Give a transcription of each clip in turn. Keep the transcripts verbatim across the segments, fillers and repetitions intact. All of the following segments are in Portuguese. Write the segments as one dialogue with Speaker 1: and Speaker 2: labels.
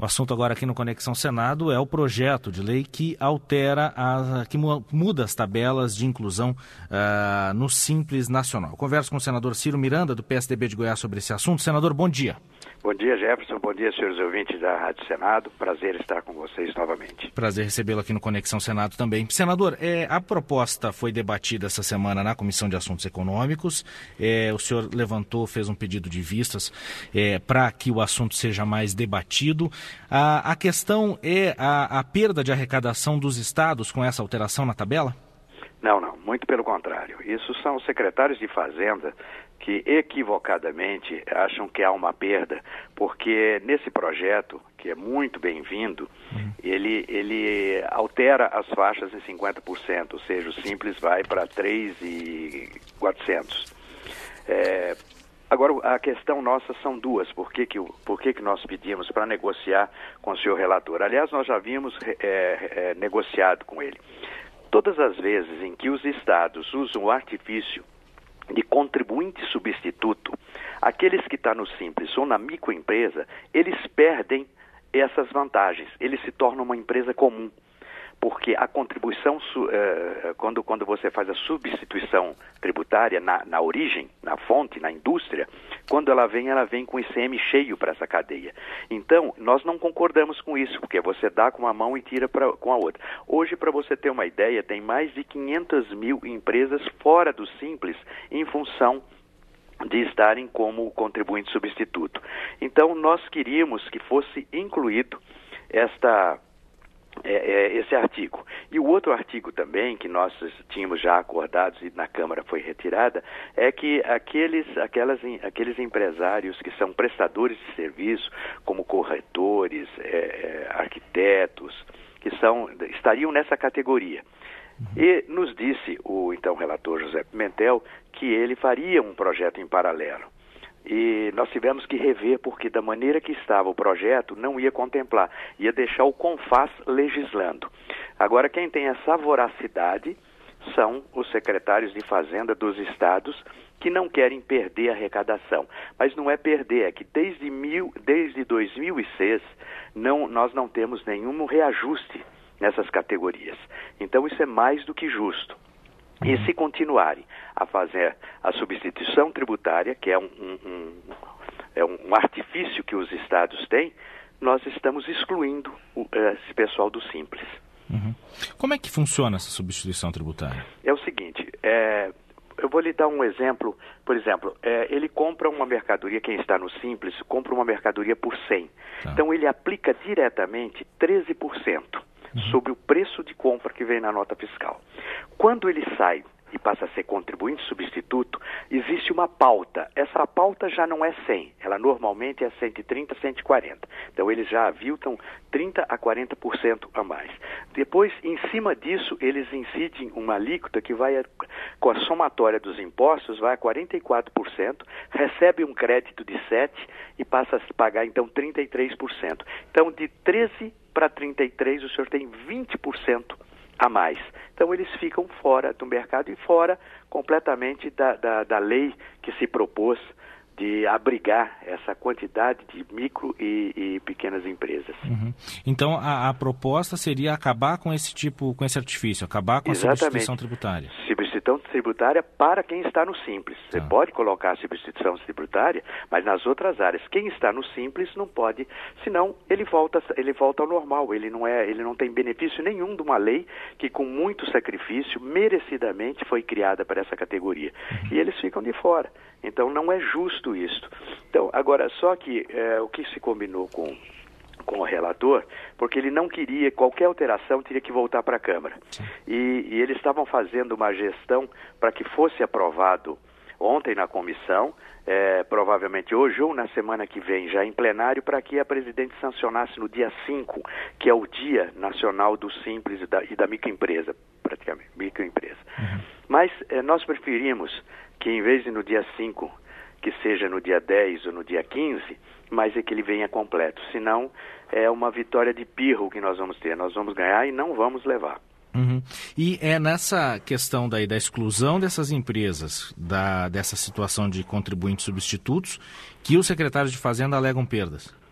Speaker 1: O assunto agora aqui no Conexão Senado é o projeto de lei que altera, a, que muda as tabelas de inclusão uh, no Simples Nacional. Eu converso com o senador Ciro Miranda, do P S D B de Goiás, sobre esse assunto. Senador, bom dia.
Speaker 2: Bom dia, Jefferson. Bom dia, senhores ouvintes da Rádio Senado. Prazer estar com vocês novamente.
Speaker 1: Prazer recebê-lo aqui no Conexão Senado também. Senador, é, a proposta foi debatida essa semana na Comissão de Assuntos Econômicos. É, o senhor levantou, fez um pedido de vistas é, para que o assunto seja mais debatido. A, a questão é a, a perda de arrecadação dos estados com essa alteração na tabela?
Speaker 2: Não, não. Muito pelo contrário. Isso são os secretários de Fazenda que equivocadamente acham que há uma perda, porque nesse projeto, que é muito bem-vindo, uhum. ele, ele altera as faixas em cinquenta por cento, ou seja, o Simples vai para três mil e quatrocentos. É, agora, a questão nossa são duas. Por que, que, por que, que nós pedimos para negociar com o senhor relator? Aliás, nós já havíamos é, é, negociado com ele. Todas as vezes em que os estados usam o artifício de contribuinte substituto, aqueles que estão no Simples ou na microempresa, eles perdem essas vantagens, eles se tornam uma empresa comum, porque a contribuição, uh, quando, quando você faz a substituição tributária na, na origem, na fonte, na indústria, quando ela vem, ela vem com I C M cheio para essa cadeia. Então, nós não concordamos com isso, porque você dá com uma mão e tira pra, com a outra. Hoje, para você ter uma ideia, tem mais de quinhentas mil empresas fora do Simples em função de estarem como contribuinte substituto. Então, nós queríamos que fosse incluído esta... É, é, esse artigo. E o outro artigo também, que nós tínhamos já acordados e na Câmara foi retirada, é que aqueles, aquelas, aqueles empresários que são prestadores de serviço, como corretores, é, é, arquitetos, que são, estariam nessa categoria. E nos disse o então relator José Pimentel que ele faria um projeto em paralelo. E nós tivemos que rever porque da maneira que estava o projeto não ia contemplar, ia deixar o CONFAS legislando. Agora quem tem essa voracidade são os secretários de Fazenda dos estados que não querem perder a arrecadação. Mas não é perder, é que desde, mil, desde dois mil e seis não, nós não temos nenhum reajuste nessas categorias. Então isso é mais do que justo. E se continuarem a fazer a substituição tributária, que é um, um, um, é um artifício que os estados têm, nós estamos excluindo o, esse pessoal do Simples.
Speaker 1: Uhum. Como é que funciona essa substituição tributária?
Speaker 2: É o seguinte, é, eu vou lhe dar um exemplo. Por exemplo, é, ele compra uma mercadoria, quem está no Simples, compra uma mercadoria por cem. Tá. Então ele aplica diretamente treze por cento. Sobre o preço de compra que vem na nota fiscal. Quando ele sai e passa a ser contribuinte substituto, existe uma pauta. Essa pauta já não é cem, ela normalmente é cento e trinta, cento e quarenta. Então eles já aviltam trinta a quarenta por cento a mais. Depois, em cima disso, eles incidem uma alíquota que vai, a, com a somatória dos impostos, vai a quarenta e quatro por cento, recebe um crédito de sete por cento e passa a pagar então trinta e três por cento. Então de treze para trinta e três por cento o senhor tem vinte por cento a mais. Então eles ficam fora do mercado e fora completamente da, da, da lei que se propôs de abrigar essa quantidade de micro e, e pequenas empresas.
Speaker 1: Uhum. Então a, a proposta seria acabar com esse tipo, com esse artifício, acabar com Exatamente. a substituição tributária.
Speaker 2: Substituição tributária para quem está no Simples. Você ah. pode colocar a substituição tributária, mas nas outras áreas. Quem está no Simples não pode, senão ele volta, ele volta ao normal. Ele não, é, ele não tem benefício nenhum de uma lei que com muito sacrifício, merecidamente foi criada para essa categoria. Uhum. E eles ficam de fora. Então não é justo isso. Então, agora, só que é, o que se combinou com, com o relator, porque ele não queria, qualquer alteração teria que voltar para a Câmara. E, e eles estavam fazendo uma gestão para que fosse aprovado ontem na comissão, é, provavelmente hoje ou na semana que vem, já em plenário, para que a presidente sancionasse no dia cinco, que é o Dia Nacional do Simples e da, e da microempresa, praticamente, microempresa. Uhum. Mas é, nós preferimos que em vez de no dia cinco, que seja no dia dez ou no dia quinze, mas é que ele venha completo. Senão, é uma vitória de pirro que nós vamos ter. Nós vamos ganhar e não vamos levar.
Speaker 1: Uhum. E é nessa questão daí da exclusão dessas empresas, da, dessa situação de contribuintes substitutos, que os secretários de Fazenda alegam perdas?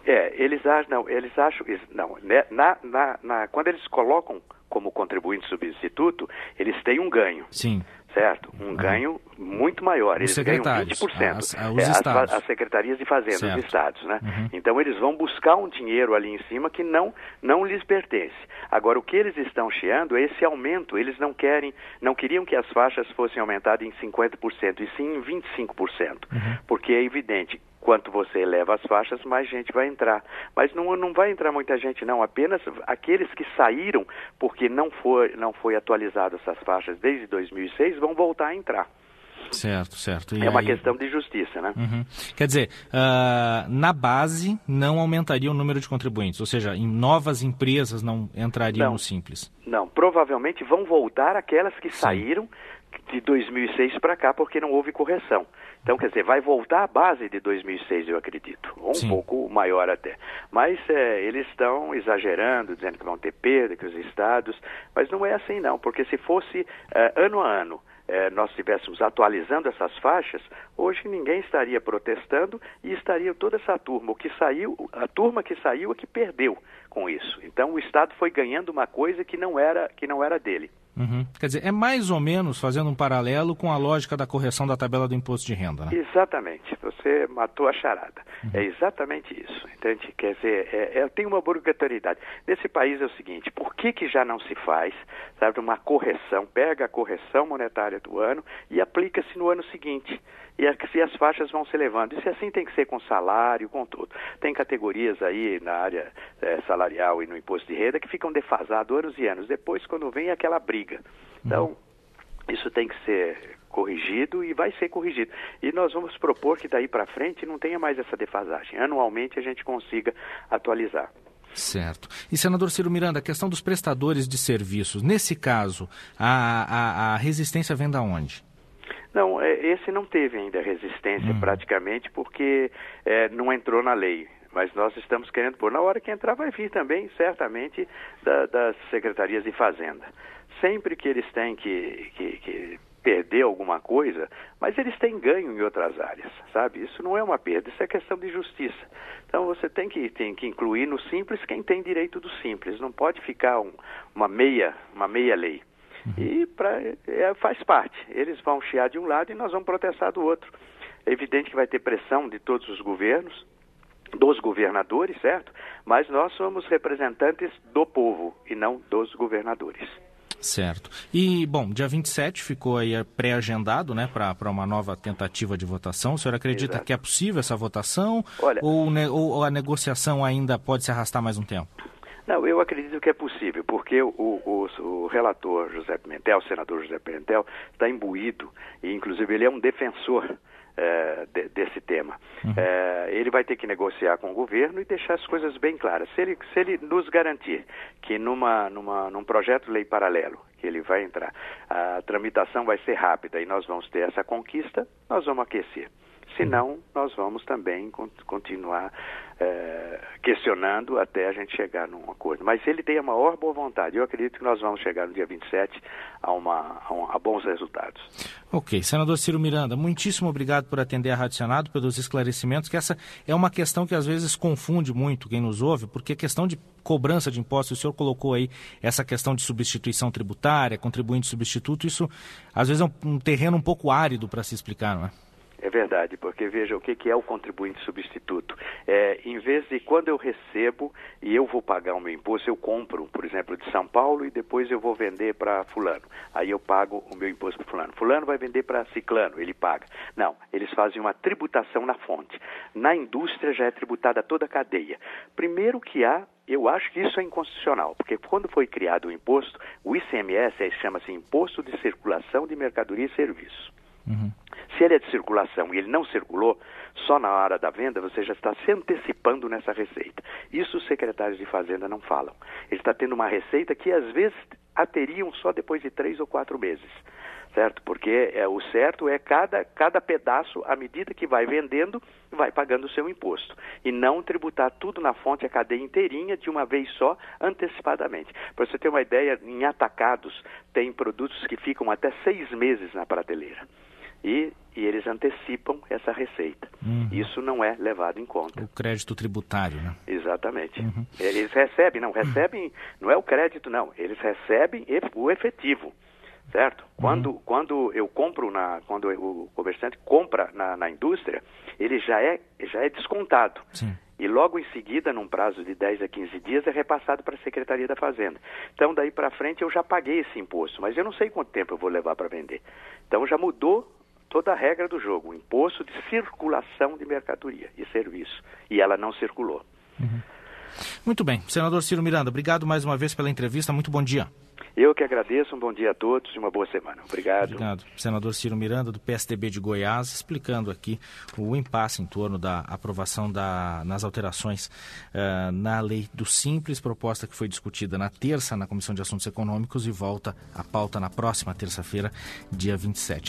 Speaker 2: É, eles acham, não, eles acham, não, né, na, na, na, quando eles colocam como contribuinte substituto, eles têm um ganho.
Speaker 1: Sim.
Speaker 2: Certo? Um uhum. ganho muito maior.
Speaker 1: Os
Speaker 2: eles
Speaker 1: secretários,
Speaker 2: ganham vinte por cento.
Speaker 1: As, as, os
Speaker 2: é,
Speaker 1: estados.
Speaker 2: As, as secretarias de fazenda,
Speaker 1: certo.
Speaker 2: Os estados, né?
Speaker 1: Uhum.
Speaker 2: Então eles vão buscar um dinheiro ali em cima que não, não lhes pertence. Agora, o que eles estão chiando é esse aumento. Eles não querem, não queriam que as faixas fossem aumentadas em cinquenta por cento, e sim em vinte e cinco por cento. Uhum. Porque é evidente, quanto você eleva as faixas, mais gente vai entrar. Mas não, não vai entrar muita gente, não. Apenas aqueles que saíram porque não foi, não foi atualizado essas faixas desde dois mil e seis vão voltar a entrar.
Speaker 1: Certo, certo. E
Speaker 2: é uma
Speaker 1: aí...
Speaker 2: questão de justiça, né?
Speaker 1: Uhum. Quer dizer, uh, na base não aumentaria o número de contribuintes, ou seja, em novas empresas não entrariam
Speaker 2: não,
Speaker 1: no Simples.
Speaker 2: Não, provavelmente vão voltar aquelas que
Speaker 1: Sim.
Speaker 2: saíram de dois mil e seis para cá porque não houve correção. Então, quer dizer, vai voltar à base de dois mil e seis, eu acredito, ou um
Speaker 1: Sim.
Speaker 2: pouco maior até. Mas é, eles estão exagerando, dizendo que vão ter perda, que os estados... Mas não é assim, não, porque se fosse é, ano a ano, é, nós estivéssemos atualizando essas faixas, hoje ninguém estaria protestando e estaria toda essa turma. O que saiu, a turma que saiu é que perdeu com isso. Então, o Estado foi ganhando uma coisa que não era, que não era dele.
Speaker 1: Uhum. Quer dizer, é mais ou menos fazendo um paralelo com a lógica da correção da tabela do imposto de renda, né?
Speaker 2: Exatamente, você matou a charada. Uhum. É exatamente isso. Entende? Quer dizer, é, é, tem uma obrigatoriedade. Nesse país é o seguinte, por que que já não se faz, sabe, uma correção, pega a correção monetária do ano e aplica-se no ano seguinte? E assim as faixas vão se elevando. Isso assim tem que ser com salário, com tudo. Tem categorias aí na área é, salarial e no imposto de renda que ficam defasados anos e anos. Depois, quando vem aquela briga. Então, isso tem que ser corrigido e vai ser corrigido. E nós vamos propor que daí para frente não tenha mais essa defasagem. Anualmente a gente consiga atualizar.
Speaker 1: Certo. E, senador Ciro Miranda, a questão dos prestadores de serviços. Nesse caso, a, a, a resistência vem da onde?
Speaker 2: Não, esse não teve ainda resistência uhum. praticamente porque é, não entrou na lei. Mas nós estamos querendo pôr. Na hora que entrar vai vir também, certamente, da, das secretarias de Fazenda. Sempre que eles têm que, que, que perder alguma coisa, mas eles têm ganho em outras áreas, sabe? Isso não é uma perda, isso é questão de justiça. Então você tem que, tem que incluir no Simples quem tem direito do Simples. Não pode ficar um, uma, meia, uma meia lei. E pra, é, faz parte. Eles vão chiar de um lado e nós vamos protestar do outro. É evidente que vai ter pressão de todos os governos, dos governadores, certo? Mas nós somos representantes do povo e não dos governadores.
Speaker 1: Certo. E, bom, dia vinte e sete ficou aí pré-agendado, né, para uma nova tentativa de votação. O senhor acredita Exato. Que é possível essa votação? Olha, ou, ne, ou a negociação ainda pode se arrastar mais um tempo?
Speaker 2: Não, eu acredito que é possível, porque o, o, o relator José Pimentel, o senador José Pimentel, está imbuído, e inclusive ele é um defensor é, de, desse tema. Uhum. É, ele vai ter que negociar com o governo e deixar as coisas bem claras. Se ele, se ele nos garantir que numa, numa, num projeto de lei paralelo, que ele vai entrar, a tramitação vai ser rápida e nós vamos ter essa conquista, nós vamos aquecer. Senão, nós vamos também continuar é, questionando até a gente chegar num acordo. Mas ele tem a maior boa vontade. Eu acredito que nós vamos chegar no dia vinte e sete a, uma, a, um, a bons resultados.
Speaker 1: Ok. Senador Ciro Miranda, muitíssimo obrigado por atender a Rádio Senado, pelos esclarecimentos, que essa é uma questão que às vezes confunde muito quem nos ouve, porque a questão de cobrança de impostos, o senhor colocou aí essa questão de substituição tributária, contribuinte substituto, isso às vezes é um, um terreno um pouco árido para se explicar, não é?
Speaker 2: É verdade, porque veja o que, que é o contribuinte substituto. É, em vez de quando eu recebo e eu vou pagar o meu imposto, eu compro, por exemplo, de São Paulo e depois eu vou vender para fulano. Aí eu pago o meu imposto para fulano. Fulano vai vender para ciclano, ele paga. Não, eles fazem uma tributação na fonte. Na indústria já é tributada toda a cadeia. Primeiro que há, eu acho que isso é inconstitucional, porque quando foi criado o imposto, o I C M S chama-se Imposto de Circulação de Mercadoria e Serviços. Uhum. Se ele é de circulação e ele não circulou, só na hora da venda você já está se antecipando nessa receita. Isso os secretários de Fazenda não falam. Ele está tendo uma receita que às vezes a teriam só depois de três ou quatro meses. Certo? Porque é, o certo é cada, cada pedaço, à medida que vai vendendo, vai pagando o seu imposto. E não tributar tudo na fonte, a cadeia inteirinha, de uma vez só, antecipadamente. Para você ter uma ideia, em atacados, tem produtos que ficam até seis meses na prateleira. e, e eles antecipam essa receita. Uhum. Isso não é levado em conta.
Speaker 1: O crédito tributário, né?
Speaker 2: Exatamente. Uhum. Eles recebem, não recebem, uhum. não é o crédito, não. Eles recebem o efetivo, certo? Uhum. Quando, quando eu compro, na, quando o comerciante compra na, na indústria, ele já é, já é descontado.
Speaker 1: Sim.
Speaker 2: E logo em seguida, num prazo de dez a quinze dias, é repassado para a Secretaria da Fazenda. Então, daí para frente, eu já paguei esse imposto, mas eu não sei quanto tempo eu vou levar para vender. Então, já mudou toda a regra do jogo, o imposto de circulação de mercadoria e serviço. E ela não circulou.
Speaker 1: Uhum. Muito bem. Senador Ciro Miranda, obrigado mais uma vez pela entrevista. Muito bom dia.
Speaker 2: Eu que agradeço, um bom dia a todos e uma boa semana. Obrigado.
Speaker 1: Obrigado. Senador Ciro Miranda, do P S D B de Goiás, explicando aqui o impasse em torno da aprovação da, nas alterações uh, na lei do Simples, proposta que foi discutida na terça na Comissão de Assuntos Econômicos e volta à pauta na próxima terça-feira, dia vinte e sete.